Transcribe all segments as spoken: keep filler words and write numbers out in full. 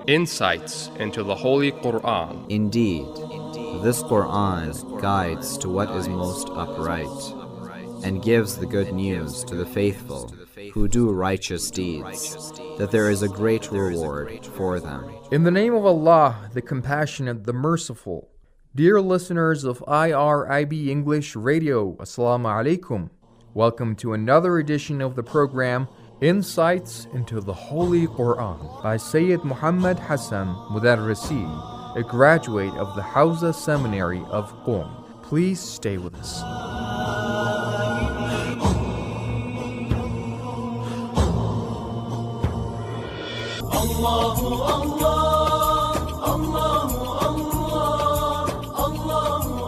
Insights into the Holy Quran. Indeed, this Quran guides to what is most upright, and gives the good news to the faithful who do righteous deeds, that there is a great reward for them. In the name of Allah, the Compassionate, the Merciful. Dear listeners of I R I B English Radio, Assalamu alaikum. Welcome to another edition of the program, Insights into the Holy Quran, by Sayyid Muhammad Hassan Mudarrisi, a graduate of the Hawza Seminary of Qom. Please stay with us. Allahu Allah, Allahu Allah, Allahu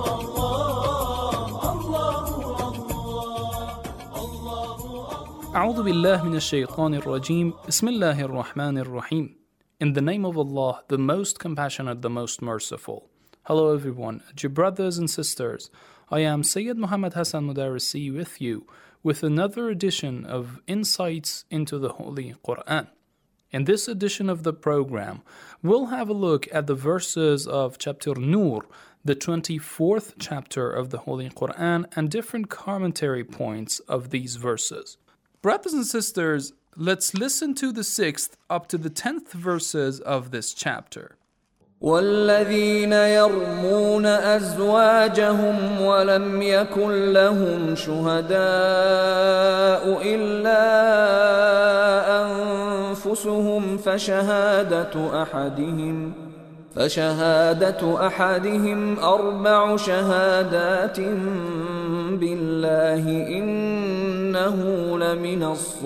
Allah, Allahu Allah. A'udhu billahi minash shaitanir rajim. Bismillahir rahmanir rahim. In the name of Allah, the most compassionate, the most merciful. Hello everyone, dear brothers and sisters. I am Sayyid Muhammad Hassan Mudarrisi with you with another edition of Insights into the Holy Quran. In this edition of the program, we'll have a look at the verses of chapter Nur, the twenty-fourth chapter of the Holy Quran, and different commentary points of these verses. Brothers and sisters, let's listen to the sixth up to the tenth verses of this chapter. والذين يرمون أزواجهم ولم يكن لهم شهداء إلا أنفسهم فشهادة أحدهم فشهادة أحدهم أربع شهادات بالله إنه لمن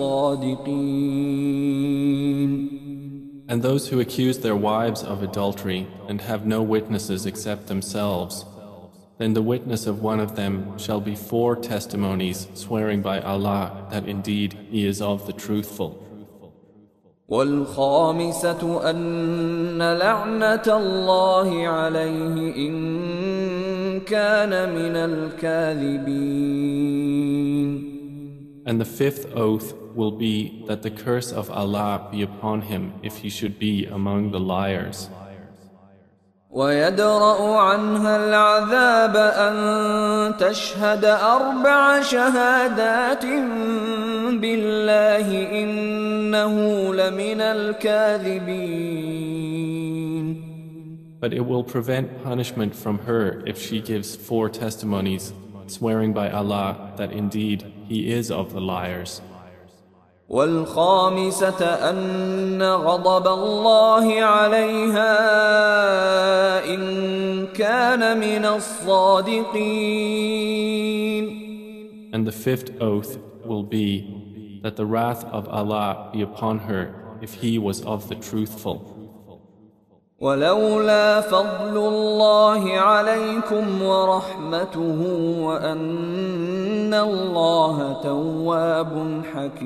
الصادقين. And those who accuse their wives of adultery and have no witnesses except themselves, then the witness of one of them shall be four testimonies swearing by Allah that indeed he is of the truthful. والخامسة أن لعنة الله عليه إن كان من الكاذبين. And the fifth oath will be that the curse of Allah be upon him if he should be among the liars. ويدرأ عنها العذاب أن تشهد أربع شهادات بالله إنه لمن الكاذبين. But it will prevent punishment from her if she gives four testimonies, swearing by Allah that indeed he is of the liars. والخامسة أن غضب الله عليها إن كان من الصادقين. And the fifth oath will be that the wrath of Allah be upon her if he was of the truthful. ولولا فضل الله عليكم ورحمته وأن الله تواب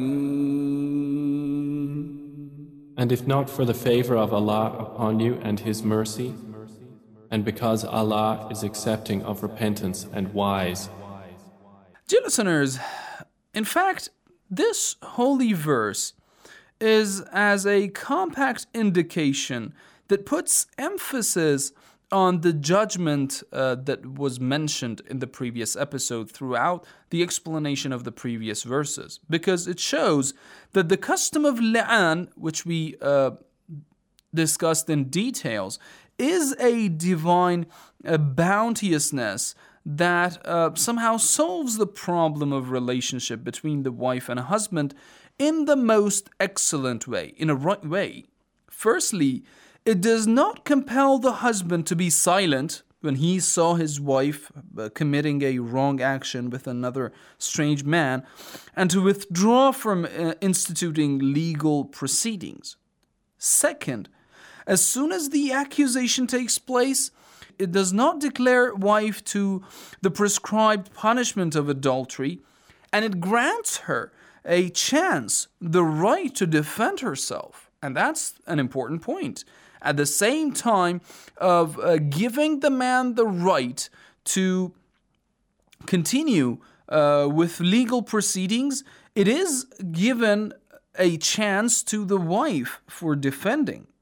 حكيم. And if not for the favor of Allah upon you and His mercy, and because Allah is accepting of repentance and wise. Dear listeners, in fact, this holy verse is as a compact indication that puts emphasis on the judgment uh, that was mentioned in the previous episode throughout the explanation of the previous verses, because it shows that the custom of li'an, which we uh, discussed in details, is a divine uh, bounteousness that uh, somehow solves the problem of relationship between the wife and a husband in the most excellent way, in a right way. Firstly, it does not compel the husband to be silent when he saw his wife uh, committing a wrong action with another strange man, and to withdraw from uh, instituting legal proceedings. Second, as soon as the accusation takes place, it does not declare wife to the prescribed punishment of adultery, and it grants her a chance, the right to defend herself. And that's an important point. At the same time of uh, giving the man the right to continue uh, with legal proceedings, it is given a chance to the wife for defending.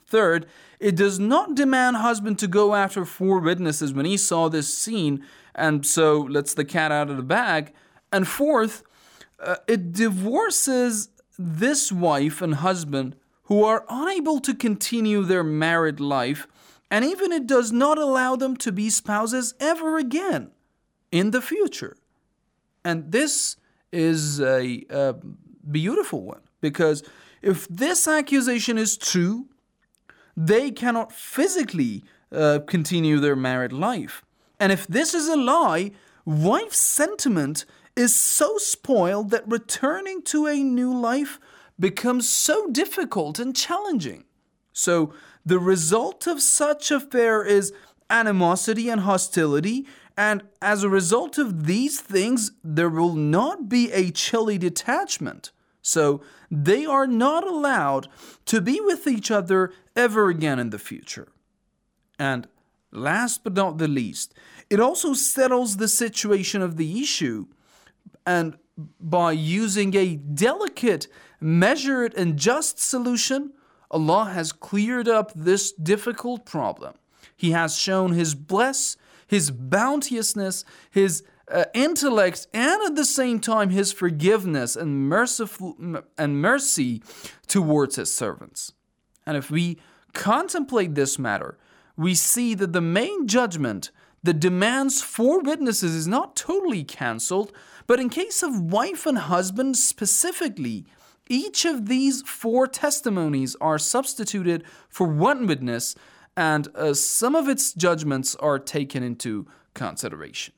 Third, it does not demand husband to go after four witnesses when he saw this scene, and so lets the cat out of the bag. And fourth, uh, it divorces this wife and husband who are unable to continue their married life, and even it does not allow them to be spouses ever again in the future. And this is a, a beautiful one, because if this accusation is true, they cannot physically uh, continue their married life. And if this is a lie, wife's sentiment is so spoiled that returning to a new life becomes so difficult and challenging. So the result of such affair is animosity and hostility, and as a result of these things, there will not be a chilly detachment. So they are not allowed to be with each other ever again in the future. And last but not the least, it also settles the situation of the issue, and by using a delicate, measured, and just solution, Allah has cleared up this difficult problem. He has shown His bless, His bounteousness, His uh, intellect, and at the same time His forgiveness and merciful and mercy towards His servants. And if we contemplate this matter, we see that the main judgment that demands four witnesses is not totally cancelled, but in case of wife and husband specifically, each of these four testimonies are substituted for one witness, and uh, some of its judgments are taken into consideration.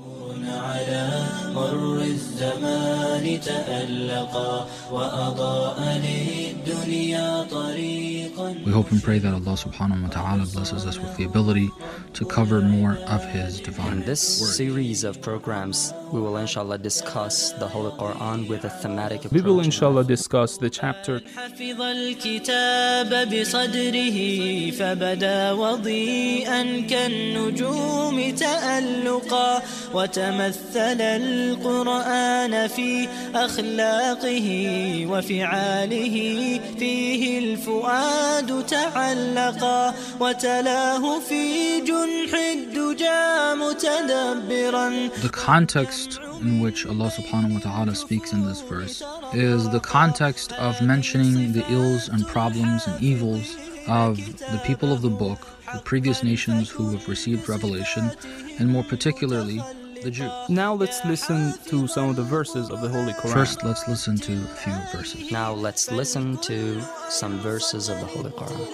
We hope and pray that Allah subhanahu wa ta'ala blesses us with the ability to cover more of His divine In this word. series of programs, we will inshallah discuss the Holy Quran with a thematic approach. We will inshallah discuss the chapter حفظ الكتاب بصدره فبدا وضيئا كالنجوم تألقا وتمثل القرآن في أخلاقه وفعاله فيه الفؤاد تعلقا وتلاه في جنح الدجى متدبرا. The context in which Allah subhanahu wa ta'ala speaks in this verse is the context of mentioning the ills and problems and evils of the people of the book, the previous nations who have received revelation, and more particularly the Jews. Now let's listen to some of the verses of the Holy Quran. First, let's listen to a few verses. Now let's listen to some verses of the Holy Quran.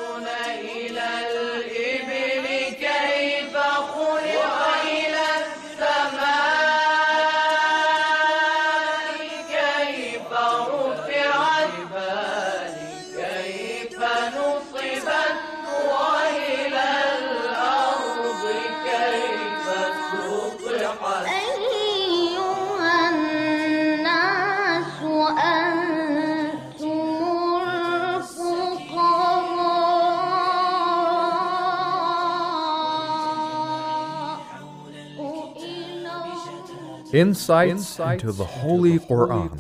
Insights into the Holy Quran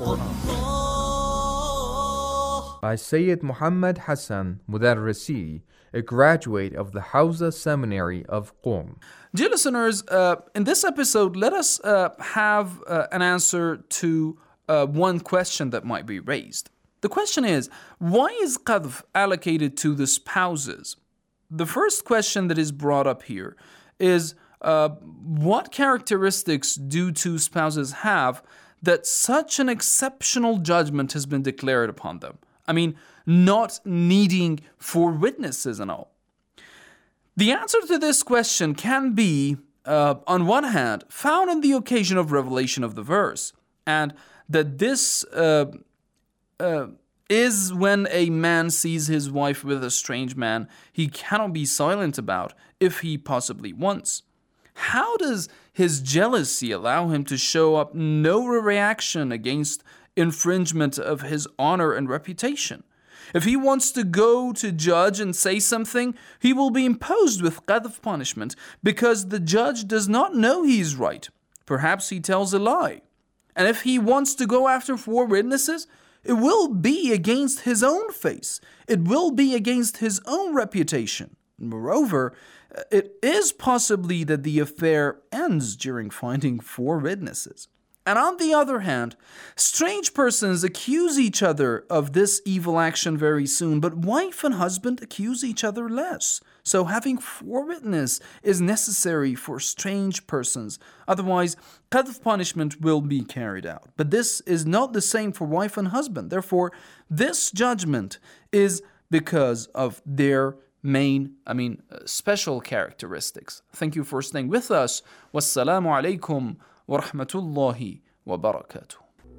by Sayyid Muhammad Hassan Mudarrisi, a graduate of the Hawza Seminary of Qom. Dear listeners, uh, in this episode, let us uh, have uh, an answer to uh, one question that might be raised. The question is, why is qadf allocated to the spouses? The first question that is brought up here is, Uh, what characteristics do two spouses have that such an exceptional judgment has been declared upon them? I mean, not needing four witnesses and all. The answer to this question can be, uh, on one hand, found in the occasion of revelation of the verse, and that this uh, uh, is when a man sees his wife with a strange man he cannot be silent about if he possibly wants. How does his jealousy allow him to show up no reaction against infringement of his honor and reputation? If he wants to go to judge and say something, he will be imposed with qadf punishment because the judge does not know he is right. Perhaps he tells a lie. And if he wants to go after four witnesses, it will be against his own face. It will be against his own reputation. Moreover, it is possibly that the affair ends during finding four witnesses. And on the other hand, strange persons accuse each other of this evil action very soon, but wife and husband accuse each other less. So having four witnesses is necessary for strange persons. Otherwise, qadf punishment will be carried out. But this is not the same for wife and husband. Therefore, this judgment is because of their main, I mean, uh, special characteristics. Thank you for staying with us. Wassalamu alaikum wa rahmatullahi wa barakatuh.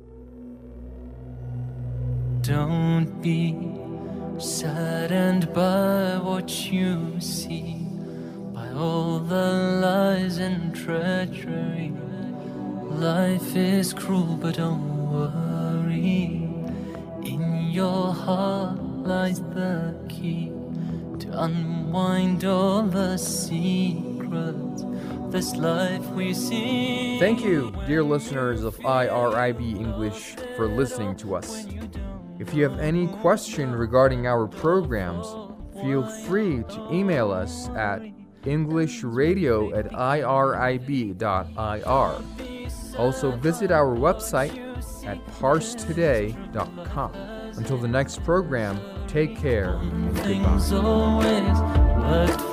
Don't be saddened by what you see, by all the lies and treachery. Life is cruel, but don't worry. In your heart lies the key to unwind all the secrets of this life we see. Thank you, dear listeners of I R I B English, for listening to us. If you have any question regarding our programs, feel free to email us at englishradio at irib dot I R. Also visit our website at parse today dot com. Until the next program, take care and goodbye.